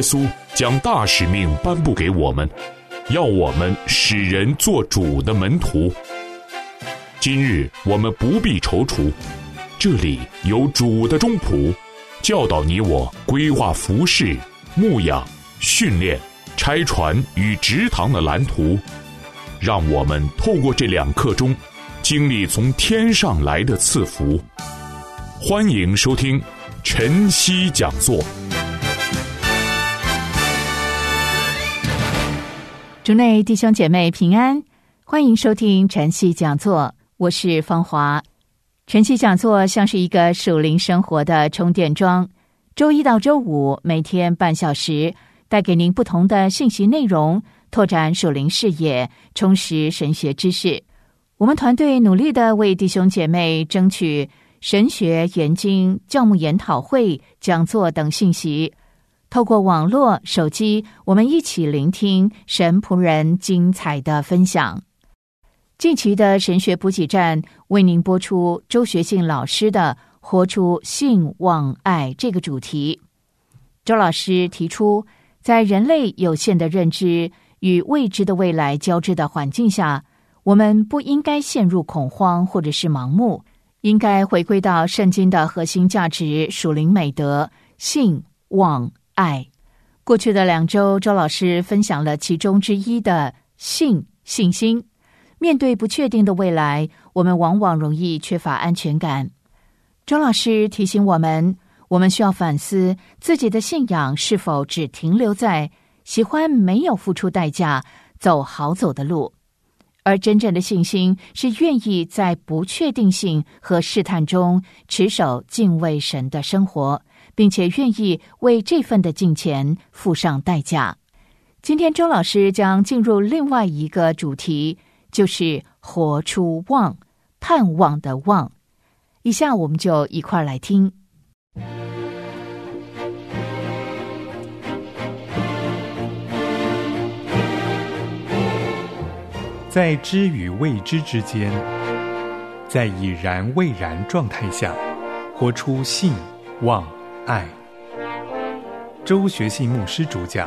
稣将大使命颁布给我们，要我们使人做主的门徒。今日我们不必踌躇，这里有主的中仆，教导你我规划服事、牧养、训练、拆船与植堂的蓝图，让我们透过这2课中经历从天上来的赐福。欢迎收听晨曦讲座。 主内弟兄姐妹平安，欢迎收听晨曦讲座，我是芳华。晨曦讲座像是一个属灵生活的充电桩，周一到周五每天半小时，带给您不同的信息内容，拓展属灵视野，充实神学知识。我们团队努力地为弟兄姐妹争取神学研经、教牧研讨会、讲座等信息。透过网络、手机，我们一起聆听神仆人精彩的分享。近期的神学补给站为您播出周学信老师的“活出信望爱”这个主题。周老师提出，在人类有限的认知与未知的未来交织的环境下，我们不应该陷入恐慌或者是盲目，应该回归到圣经的核心价值属灵美德：信、望、爱。过去的2周，周老师分享了其中之一的信心。面对不确定的未来，我们往往容易缺乏安全感。周老师提醒我们需要反思自己的信仰是否只停留在喜欢没有付出代价、走好走的路，而真正的信心是愿意在不确定性和试探中持守敬畏神的生活，并且愿意为这份的敬虔付上代价。今天周老师将进入另外一个主题，就是活出望，盼望的望。以下我们就一块来听。 在知与未知之间，在已然未然状态下，活出信、望、爱。周学信牧师主讲。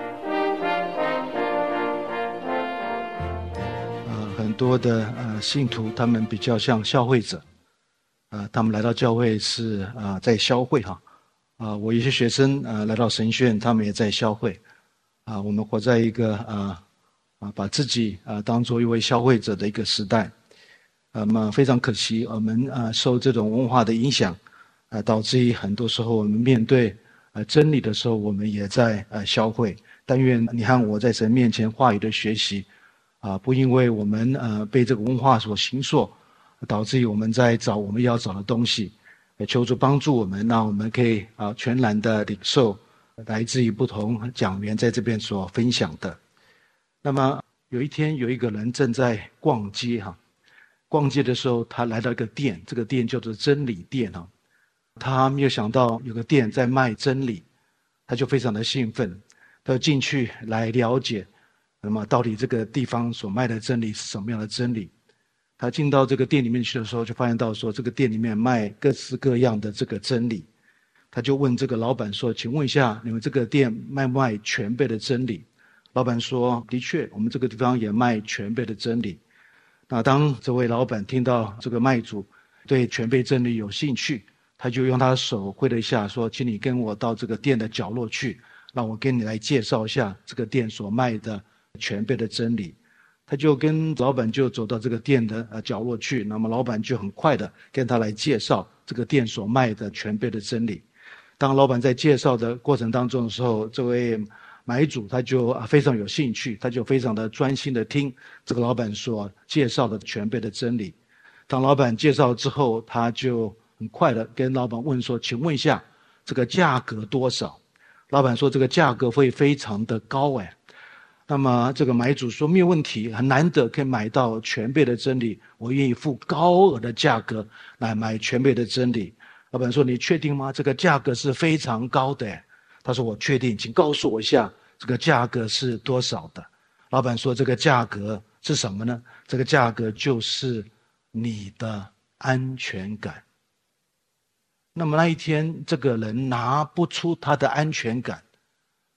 很多的信徒他们比较像消费者，他们来到教会是在消费哈。我一些学生来到神学院，他们也在消费。我们活在一个把自己当作一位消费者的一个时代。非常可惜，我们受这种文化的影响，导致于很多时候我们面对真理的时候，我们也在消费。但愿你和我在神面前话语的学习，不因为我们被这个文化所形塑，导致于我们在找我们要找的东西。求主帮助我们，让我们可以全然的领受来自于不同讲员在这边所分享的。那么有一天，有一个人正在逛街逛街的时候，他来到一个店，这个店叫做真理店他没有想到有个店在卖真理，他就非常的兴奋，他就进去来了解，那么到底这个地方所卖的真理是什么样的真理。他进到这个店里面去的时候，就发现到说这个店里面卖各式各样的这个真理。他就问这个老板说，请问一下，你们这个店卖不卖全备的真理？老板说，的确，我们这个地方也卖全备的真理。那当这位老板听到这个卖主对全备真理有兴趣，他就用他的手挥了一下，说，请你跟我到这个店的角落去，让我跟你来介绍一下这个店所卖的全备的真理。他就跟老板就走到这个店的角落去，那么老板就很快的跟他来介绍这个店所卖的全备的真理。当老板在介绍的过程当中的时候，这位买主他就非常有兴趣，他就非常的专心的听这个老板所介绍的全备的真理。当老板介绍之后，他就很快的跟老板问说，请问一下这个价格多少？老板说这个价格会非常的高那么这个买主说没有问题，很难得可以买到全备的真理，我愿意付高额的价格来买全备的真理。老板说你确定吗？这个价格是非常高的。他说我确定，请告诉我一下这个价格是多少的。老板说这个价格是什么呢？这个价格就是你的安全感。那么那一天这个人拿不出他的安全感，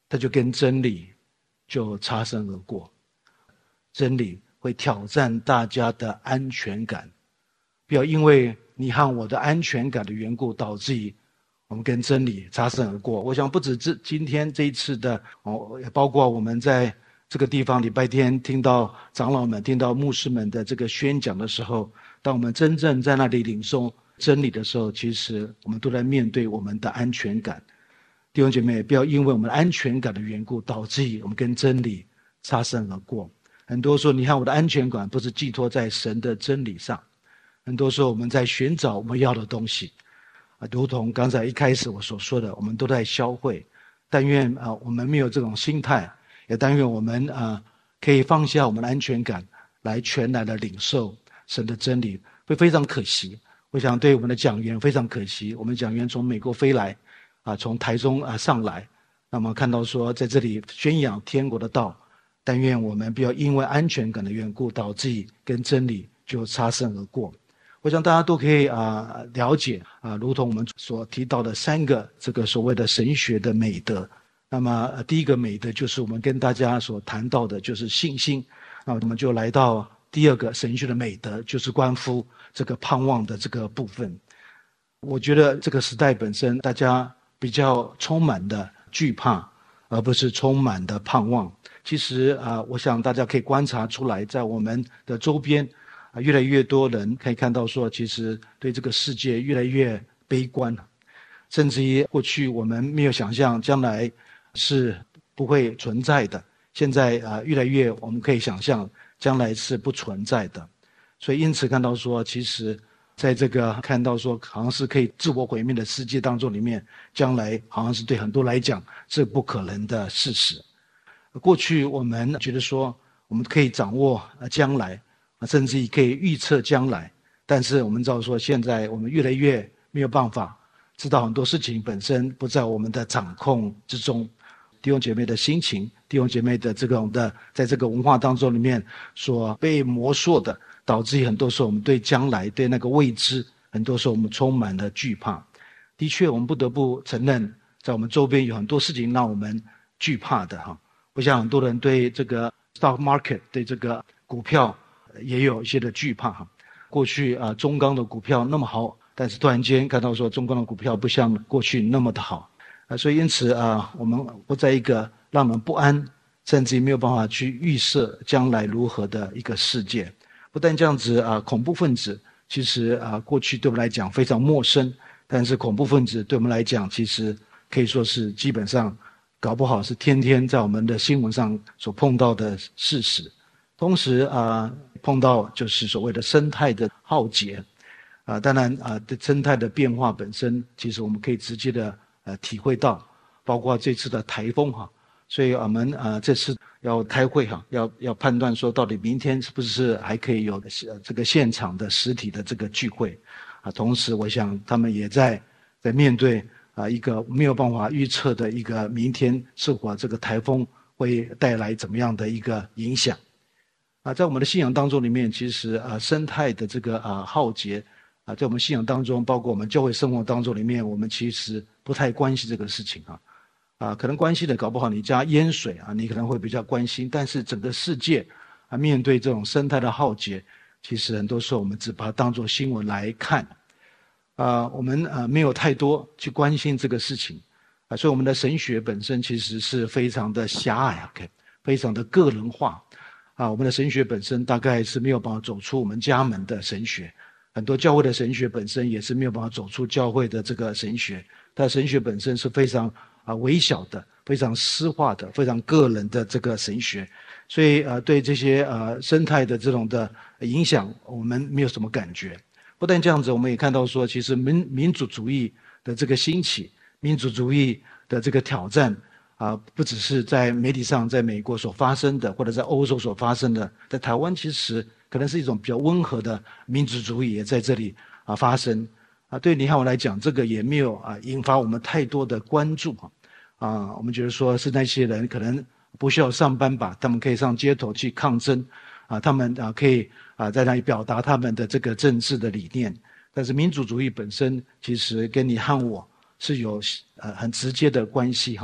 它就跟真理就擦身而过。真理会挑战大家的安全感，不要因为你和我的安全感的缘故，导致于我们跟真理擦身而过。我想不止今天这一次的也包括我们在这个地方礼拜天听到长老们、听到牧师们的这个宣讲的时候，当我们真正在那里领受真理的时候，其实我们都在面对我们的安全感。弟兄姐妹，不要因为我们的安全感的缘故，导致于我们跟真理擦身而过。很多时候，你看我的安全感不是寄托在神的真理上，很多时候我们在寻找我们要的东西，如同刚才一开始我所说的，我们都在消费。但愿我们没有这种心态，也但愿我们可以放下我们的安全感，来全然的领受神的真理，会非常可惜。我想对我们的讲员非常可惜，我们讲员从美国飞来，从台中上来，那么看到说在这里宣扬天国的道。但愿我们不要因为安全感的缘故，导致跟真理就擦身而过。我想大家都可以了解如同我们所提到的3个这个所谓的神学的美德。那么第一个美德就是我们跟大家所谈到的就是信心。那我们就来到第2个神学的美德，就是关乎这个盼望的这个部分。我觉得这个时代本身大家比较充满的惧怕，而不是充满的盼望。其实我想大家可以观察出来，在我们的周边越来越多人可以看到说，其实对这个世界越来越悲观，甚至于过去我们没有想象将来是不会存在的，现在越来越我们可以想象将来是不存在的。所以因此看到说，其实在这个看到说好像是可以自我毁灭的世界当中里面，将来好像是对很多来讲是不可能的事实。过去我们觉得说我们可以掌握将来，甚至于可以预测将来，但是我们知道说现在我们越来越没有办法知道很多事情本身不在我们的掌控之中。弟兄姐妹的心情，弟兄姐妹的这种的在这个文化当中里面所被磨塑的，导致于很多时候我们对将来对那个未知，很多时候我们充满了惧怕。的确我们不得不承认，在我们周边有很多事情让我们惧怕的我想很多人对这个 stock market 对这个股票也有一些的惧怕过去中钢的股票那么好，但是突然间看到说中钢的股票不像过去那么的好所以因此我们活在一个让人不安，甚至没有办法去预设将来如何的一个世界。不但这样子恐怖分子其实过去对我们来讲非常陌生，但是恐怖分子对我们来讲其实可以说是基本上搞不好是天天在我们的新闻上所碰到的事实。同时碰到就是所谓的生态的浩劫当然生态的变化本身其实我们可以直接的体会到，包括这次的台风所以我们这次要开会要判断说到底明天是不是还可以有这个现场的实体的这个聚会同时我想他们也在面对一个没有办法预测的一个明天是否这个台风会带来怎么样的一个影响在我们的信仰当中里面，其实生态的这个浩劫在我们信仰当中，包括我们教会生活当中里面，我们其实不太关心这个事情可能关心的搞不好你家淹水你可能会比较关心，但是整个世界面对这种生态的浩劫，其实很多时候我们只把它当作新闻来看我们没有太多去关心这个事情所以我们的神学本身其实是非常的狭隘非常的个人化我们的神学本身大概是没有办法走出我们家门的神学，很多教会的神学本身也是没有办法走出教会的这个神学，但神学本身是非常微小的，非常私化的，非常个人的这个神学，所以对这些生态的这种的影响我们没有什么感觉。不但这样子，我们也看到说其实民主主义的这个兴起，民主主义的这个挑战不只是在媒体上在美国所发生的，或者在欧洲所发生的，在台湾其实可能是一种比较温和的民主主义也在这里发生对你和我来讲，这个也没有引发我们太多的关注我们觉得说是那些人可能不需要上班吧，他们可以上街头去抗争他们可以在那里表达他们的这个政治的理念。但是民主主义本身其实跟你和我是有很直接的关系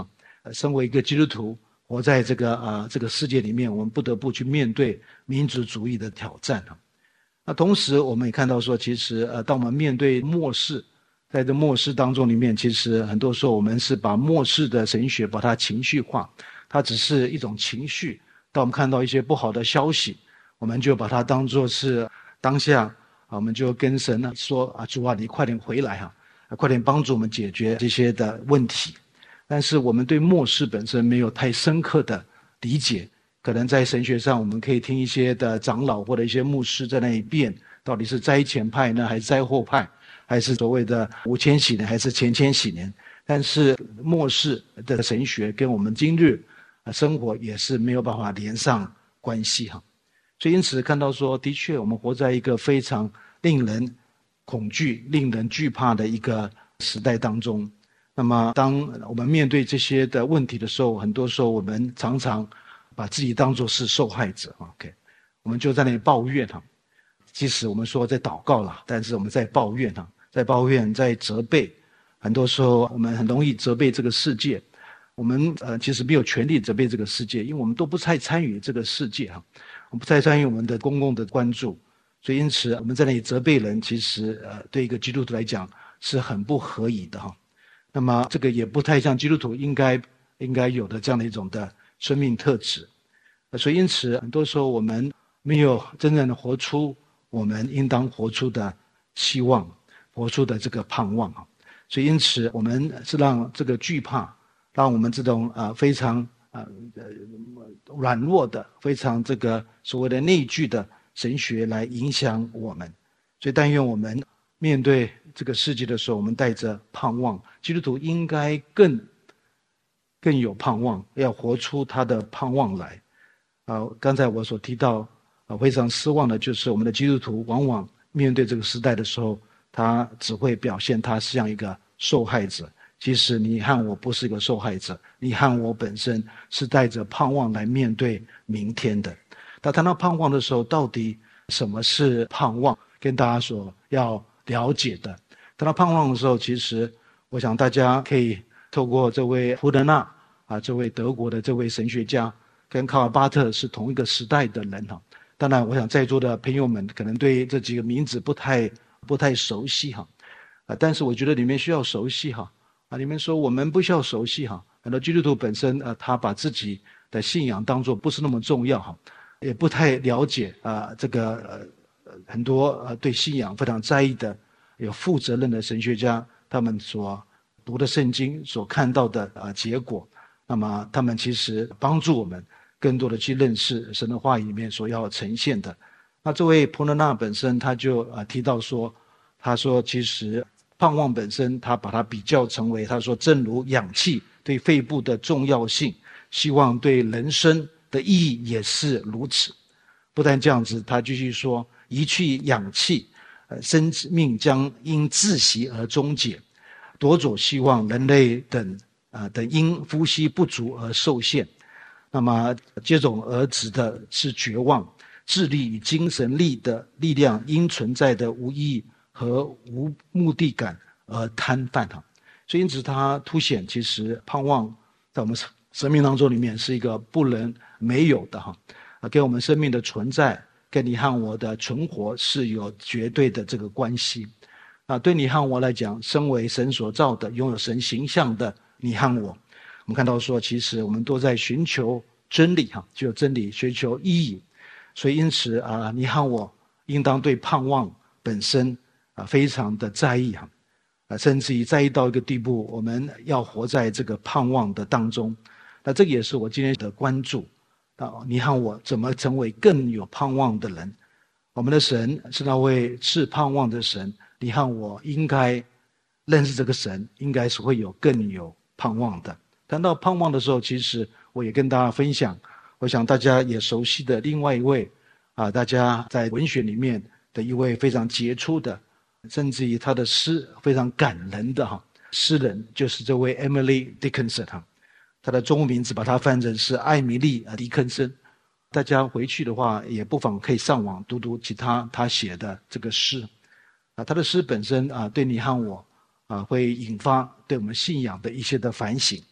身为一个基督徒，活在这个世界里面，我们不得不去面对民族主义的挑战。那同时我们也看到说，其实当我们面对末世，在这末世当中里面，其实很多时候我们是把末世的神学把它情绪化，它只是一种情绪。当我们看到一些不好的消息，我们就把它当作是当下我们就跟神说主啊，你快点回来快点帮助我们解决这些的问题。但是我们对末世本身没有太深刻的理解，可能在神学上我们可以听一些的长老或者一些牧师在那里辩，到底是灾前派呢，还是灾后派，还是所谓的5000禧年，还是前千禧年。但是末世的神学跟我们今日生活也是没有办法连上关系所以因此看到说，的确我们活在一个非常令人恐惧、令人惧怕的一个时代当中。那么当我们面对这些的问题的时候，很多时候我们常常把自己当作是受害者我们就在那里抱怨即使我们说在祷告了，但是我们在抱怨在责备。很多时候我们很容易责备这个世界，我们其实没有权利责备这个世界，因为我们都不太参与这个世界我们不太参与我们的公共的关注。所以因此我们在那里责备人，其实对一个基督徒来讲是很不合宜的那么这个也不太像基督徒应该有的这样的一种的生命特质。所以因此很多时候我们没有真正的活出我们应当活出的希望，活出的这个盼望所以因此我们是让这个惧怕，让我们这种非常软弱的，非常这个所谓的内聚的神学来影响我们。所以但愿我们面对这个世界的时候，我们带着盼望。基督徒应该更有盼望，要活出他的盼望来刚才我所提到非常失望的就是我们的基督徒往往面对这个时代的时候，他只会表现他像一个受害者。其实你和我不是一个受害者，你和我本身是带着盼望来面对明天的。当谈到盼望的时候，到底什么是盼望，跟大家所要了解的。谈到盼望的时候，其实我想大家可以透过这位胡德纳这位德国的这位神学家，跟卡尔巴特是同一个时代的人当然我想在座的朋友们可能对这几个名字不太熟悉但是我觉得你们需要熟悉你们说我们不需要熟悉很多基督徒本身他把自己的信仰当作不是那么重要也不太了解这个很多对信仰非常在意的有负责任的神学家，他们所读的圣经所看到的结果，那么他们其实帮助我们更多的去认识神的话语里面所要呈现的。那这位普罗纳本身他就提到说，他说其实盼望本身他把它比较成为，他说正如氧气对肺部的重要性，希望对人生的意义也是如此。不但这样子，他继续说，一去氧气生命将因窒息而终结，夺走希望，人类等因呼吸不足而受限。那么接踵而至的是绝望，智力与精神力的力量因存在的无意义和无目的感而瘫痪所以因此他凸显其实盼望在我们生命当中里面是一个不能没有的跟我们生命的存在跟你和我的存活是有绝对的这个关系对你和我来讲，身为神所造的，拥有神形象的你和我们看到说其实我们都在寻求真理只有真理，寻求意义。所以因此你和我应当对盼望本身非常的在意甚至于在意到一个地步，我们要活在这个盼望的当中。那这个也是我今天的关注你和我怎么成为更有盼望的人。我们的神是那位赐盼望的神，你和我应该认识这个神，应该是会有更有盼望的。谈到盼望的时候，其实我也跟大家分享，我想大家也熟悉的另外一位大家在文学里面的一位非常杰出的，甚至于他的诗非常感人的诗人，就是这位 Emily Dickinson 他的中文名字把它翻成是艾米丽·狄肯森。大家回去的话也不妨可以上网读读其他写的这个诗他的诗本身对你和我会引发对我们信仰的一些的反省。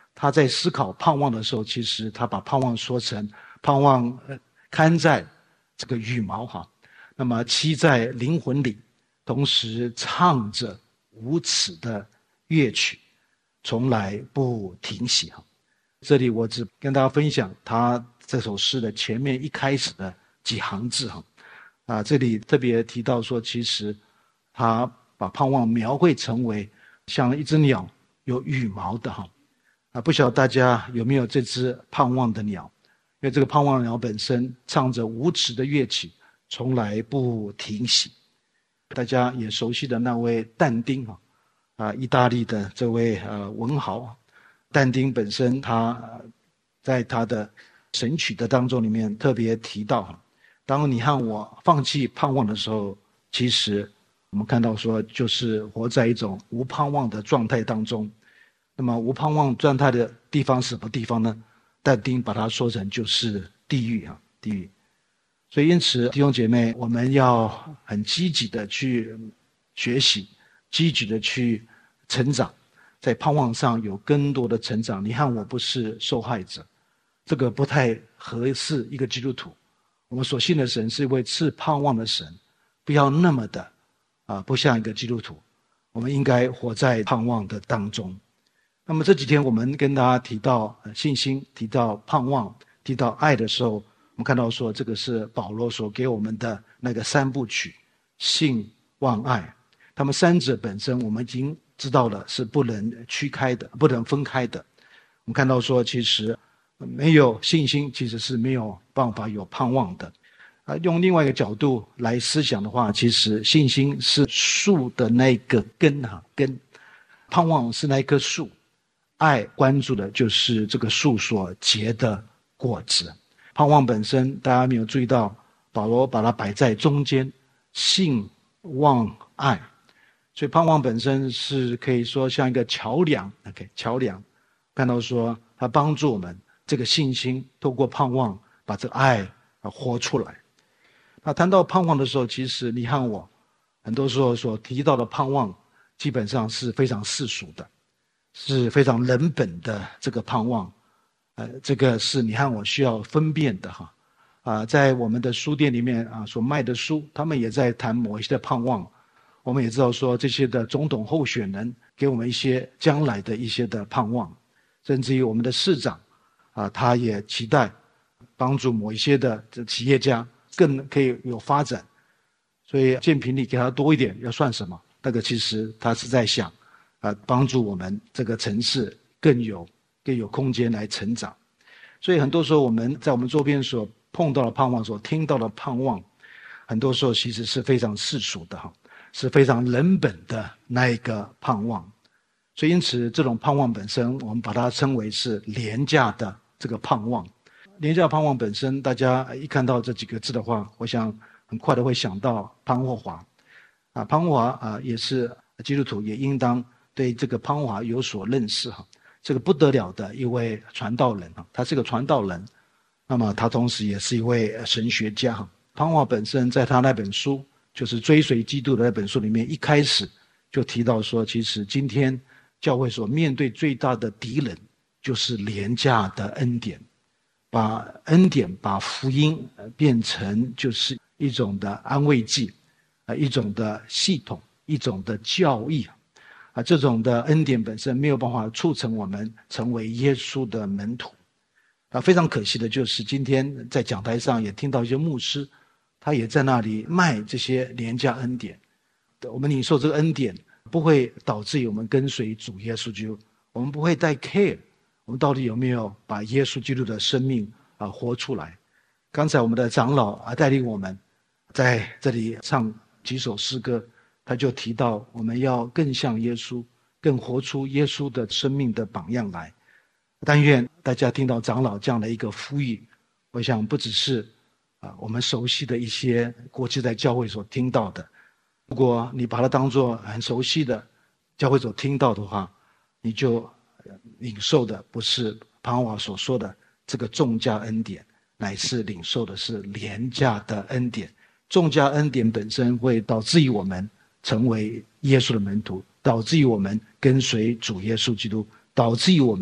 他在思考盼望的时候，其实他把盼望说成盼望看在这个羽毛哈，那么栖在灵魂里，同时唱着无耻的乐曲，从来不停息哈。这里我只跟大家分享他这首诗的前面一开始的几行字哈。这里特别提到说，其实他把盼望描绘成为像一只鸟有羽毛的哈。不晓得大家有没有这只盼望的鸟？因为这个盼望鸟本身唱着无耻的乐曲，从来不停息。大家也熟悉的那位但丁意大利的这位文豪。但丁本身他在他的神曲的当中里面特别提到，当你和我放弃盼望的时候，其实我们看到说就是活在一种无盼望的状态当中。那么无盼望状态的地方是什么地方呢？但丁把它说成就是地狱地狱。所以因此弟兄姐妹，我们要很积极的去学习，积极的去成长，在盼望上有更多的成长。你和我不是受害者，这个不太合适一个基督徒。我们所信的神是一位赐盼望的神，不要那么的不像一个基督徒。我们应该活在盼望的当中。那么这几天我们跟大家提到信心，提到盼望，提到爱的时候，我们看到说这个是保罗所给我们的那个三部曲，信望爱。他们三者本身我们已经知道了是不能区开的，不能分开的。我们看到说其实没有信心其实是没有办法有盼望的。用另外一个角度来思想的话，其实信心是树的那个根盼望是那棵树，爱关注的就是这个树所结的果子。盼望本身大家没有注意到，保罗把它摆在中间，信望爱。所以盼望本身是可以说像一个桥梁，桥梁看到说它帮助我们这个信心透过盼望把这个爱活出来。那谈到盼望的时候，其实你和我很多时候所提到的盼望基本上是非常世俗的，是非常人本的这个盼望。这个是你和我需要分辨的在我们的书店里面所卖的书，他们也在谈某一些的盼望。我们也知道说这些的总统候选人给我们一些将来的一些的盼望，甚至于我们的市长他也期待帮助某一些的企业家更可以有发展，所以建平里给他多一点要算什么？那个其实他是在想帮助我们这个城市更有空间来成长。所以很多时候我们在我们周边所碰到的盼望，所听到的盼望，很多时候其实是非常世俗的是非常人本的那一个盼望。所以因此这种盼望本身我们把它称为是廉价的这个盼望。廉价盼望本身大家一看到这几个字的话，我想很快的会想到潘霍华潘霍华也是基督徒，也应当对这个潘霍华有所认识这个不得了的一位传道人他是个传道人，那么他同时也是一位神学家潘霍华本身在他那本书就是追随基督的那本书里面，一开始就提到说，其实今天教会所面对最大的敌人就是廉价的恩典，把恩典把福音变成就是一种的安慰剂一种的系统，一种的教义这种的恩典本身没有办法促成我们成为耶稣的门徒非常可惜的就是今天在讲台上也听到一些牧师，他也在那里卖这些廉价恩典。我们领受这个恩典不会导致于我们跟随主耶稣基督，我们不会太 care 我们到底有没有把耶稣基督的生命活出来。刚才我们的长老带领我们在这里唱几首诗歌，他就提到我们要更像耶稣，更活出耶稣的生命的榜样来。但愿大家听到长老这样的一个呼吁，我想不只是我们熟悉的一些过去在教会所听到的，如果你把它当作很熟悉的教会所听到的话，你就领受的不是潘霍华所说的这个重价恩典，乃是领受的是廉价的恩典。重价恩典本身会导致于我们成为耶稣的门徒，导致于我们跟随主耶稣基督，导致于我们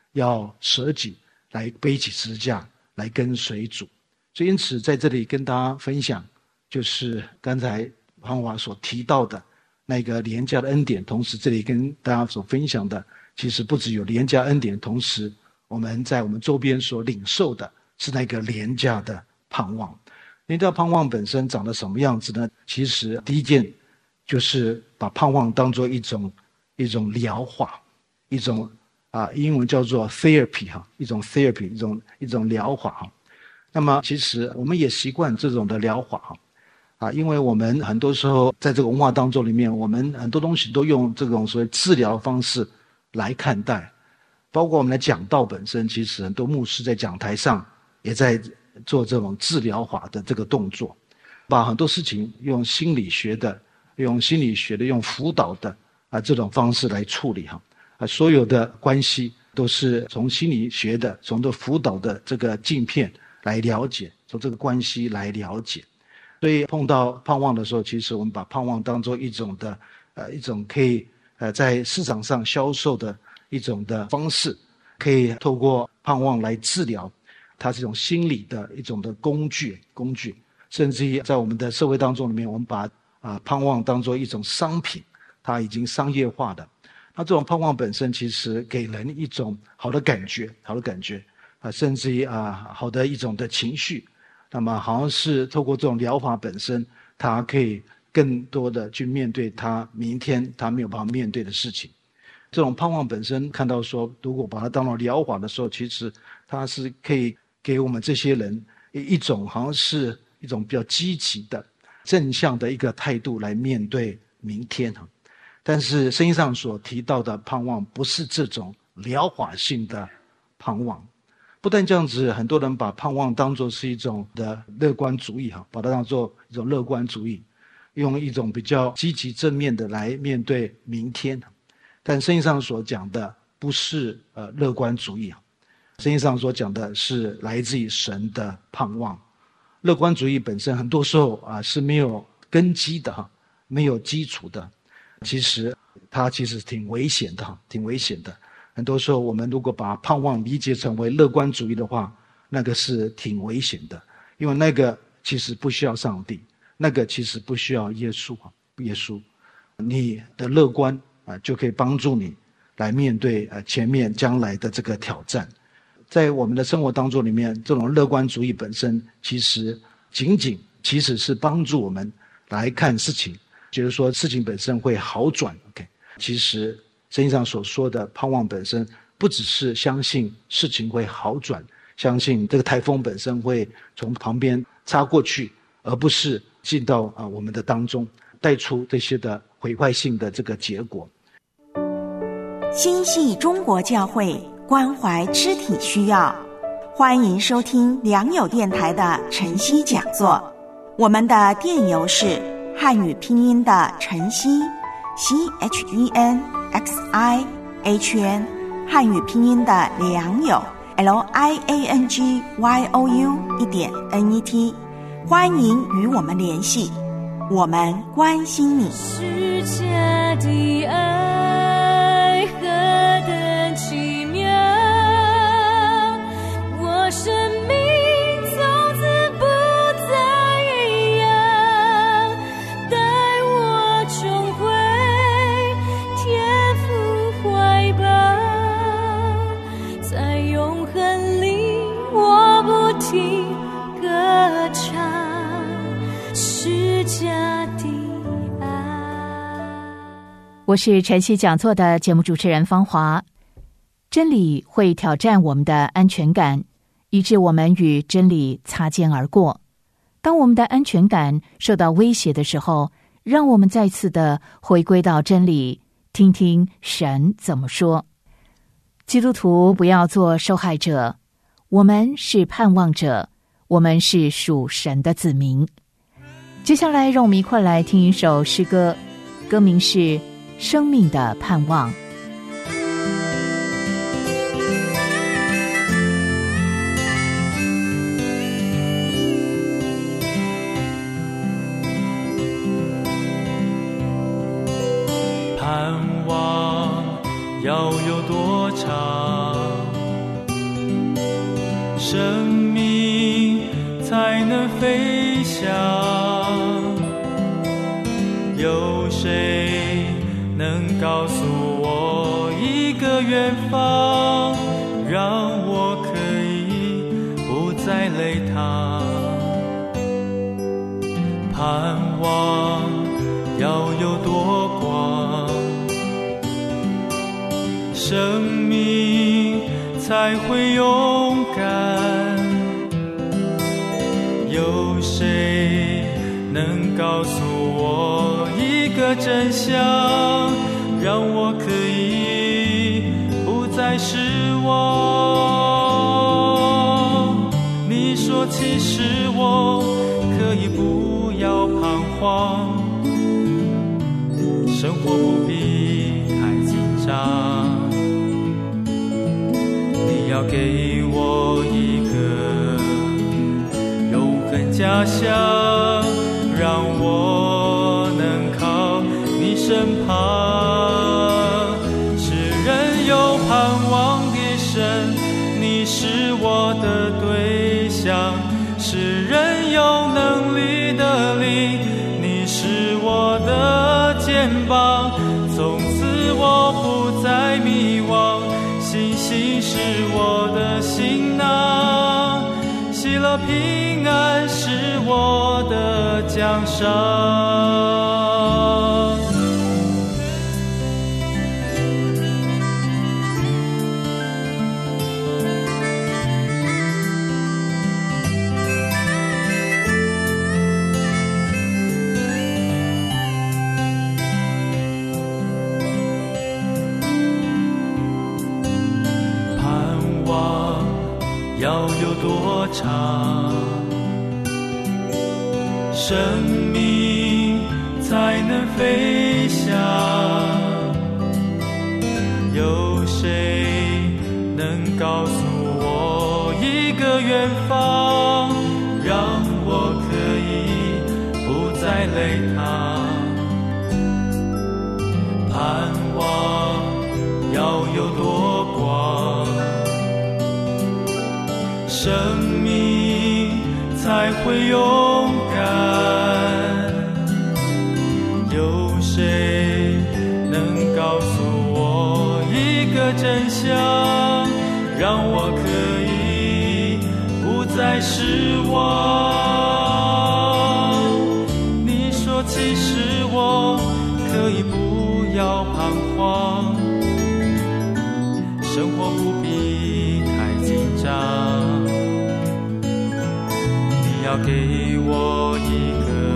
要舍己来背起十字架来跟随主。所以因此在这里跟大家分享，就是刚才芳华所提到的那个连加的恩典，同时这里跟大家所分享的，其实不只有连加恩典，同时我们在我们周边所领受的是那个连加的盼望。连加盼望本身长得什么样子呢？其实第一件就是把盼望当作一种疗法，一种英文叫做 therapy 一种 therapy 一种疗法。那么其实我们也习惯这种的疗法因为我们很多时候在这个文化当中里面，我们很多东西都用这种所谓治疗的方式来看待，包括我们的讲道本身，其实很多牧师在讲台上也在做这种治疗法的这个动作，把很多事情用心理学的、用辅导的这种方式来处理所有的关系都是从心理学的、从这辅导的这个镜片来了解，从这个关系来了解。所以碰到盼望的时候，其实我们把盼望当作一种可以在市场上销售的一种的方式，可以透过盼望来治疗，它是一种心理的一种的工具，甚至于在我们的社会当中里面，我们把盼望当作一种商品，它已经商业化的。那这种盼望本身其实给人一种好的感觉甚至于好的一种的情绪。那么好像是透过这种疗法本身，他可以更多的去面对他明天他没有办法面对的事情。这种盼望本身看到说，如果把它当作疗法的时候，其实它是可以给我们这些人一种好像是一种比较积极的正向的一个态度来面对明天。但是圣经上所提到的盼望不是这种疗法性的盼望。不但这样子，很多人把盼望当作是一种的乐观主义把它当作一种乐观主义，用一种比较积极正面的来面对明天。但圣经上所讲的不是乐观主义圣经上所讲的是来自于神的盼望。乐观主义本身很多时候是没有根基的没有基础的。其实它挺危险的。很多时候我们如果把盼望理解成为乐观主义的话，那个是挺危险的，因为那个其实不需要上帝，那个其实不需要耶稣。你的乐观就可以帮助你来面对前面将来的这个挑战。在我们的生活当中里面，这种乐观主义本身其实其实是帮助我们来看事情，觉得说事情本身会好转。其实圣经上所说的盼望本身不只是相信事情会好转，相信这个台风本身会从旁边擦过去，而不是进到我们的当中，带出这些的毁坏性的这个结果。 心系中国教会，关怀肢体需要，欢迎收听良友电台的晨曦讲座。我们的电邮是汉语拼音的晨曦CHENXIHN， 汉语拼音的良友 LIANGYOU.NET， 欢迎与我们联系，我们关心你。 世界的爱何等奇妙，我生命从此不再一样，带我重回天父怀抱，在永恒里我不停歌唱释迦的爱。 我是晨曦讲座的节目主持人芳华。真理会挑战我们的安全感，以致我们与真理擦肩而过。当我们的安全感受到威胁的时候，让我们再次的回归到真理，听听神怎么说。基督徒不要做受害者，我们是盼望者，我们是属神的子民。接下来让我们一块来听一首诗歌，歌名是《生命的盼望》。 盼望要有多长， 生命才能飞翔。有谁能告诉我一个远方，让我可以不再累淌？盼望要有多广，生命才会勇敢。有谁能告诉我一个真相，让我可以不再失望？你说其实我可以不要彷徨，生活不必太紧张。你要给我一个永恒家乡，让我能靠你身旁。世人有盼望的神，你是我的对象。世人有能力的灵，你是我的肩膀。从此我不再迷惘，信心是我的行囊，喜乐平安是我的奖赏。要有多长，生命才能飞翔？有谁能告诉我一个远方，让我可以不再累淌？盼望要有多广，生命才会勇敢。有谁能告诉我一个真相，让我可以不再失望？你说其实我可以不要彷徨，生活不必太紧张。要给我一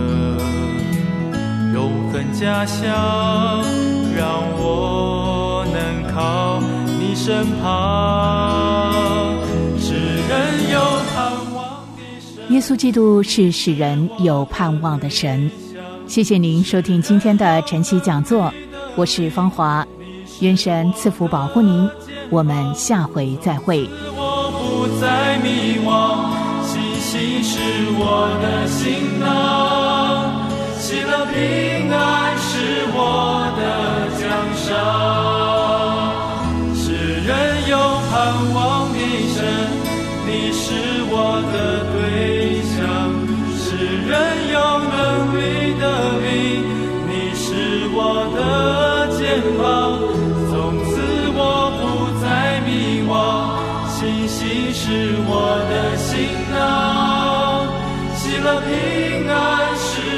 个永恒家乡，让我能靠你身旁。使人有盼望的神， 耶稣基督是使人有盼望的神。谢谢您收听今天的晨曦讲座，我是芳华，愿神赐福保护您，我们下回再会。 我不再迷惘，信是我的行囊，喜乐平安是我的奖赏。世人有盼望的神，你是我的对象。世人有能力的灵，你是我的肩膀。从此我不再迷惘，信心是我的行囊，喜乐平安是